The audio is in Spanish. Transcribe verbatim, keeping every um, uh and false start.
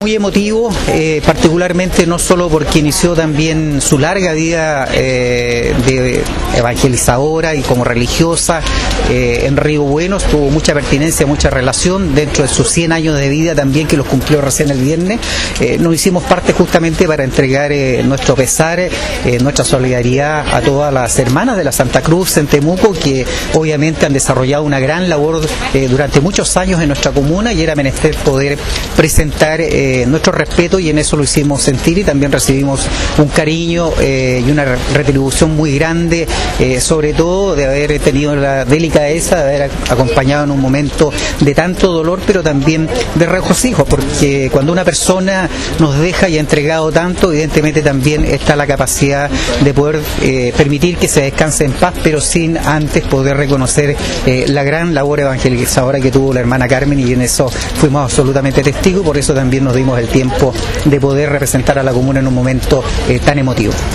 Muy emotivo, eh, particularmente no solo porque inició también su larga vida eh, de evangelizadora y como religiosa eh, en Río Bueno, tuvo mucha pertinencia, mucha relación dentro de sus cien años de vida también, que los cumplió recién el viernes. Eh, nos hicimos parte justamente para entregar eh, nuestro pesar, eh, nuestra solidaridad a todas las hermanas de la Santa Cruz en Temuco, que obviamente han desarrollado una gran labor eh, durante muchos años en nuestra comuna, y era menester poder presentar eh, nuestro respeto, y en eso lo hicimos sentir, y también recibimos un cariño eh, y una retribución muy grande, eh, sobre todo de haber tenido la delicadeza de haber acompañado en un momento de tanto dolor, pero también de regocijo, porque cuando una persona nos deja y ha entregado tanto, evidentemente también está la capacidad de poder eh, permitir que se descanse en paz, pero sin antes poder reconocer eh, la gran labor evangelizadora que tuvo la hermana Carmen, y en eso fuimos absolutamente testigos. Por eso también nos dimos el tiempo de poder representar a la comuna en un momento eh, tan emotivo.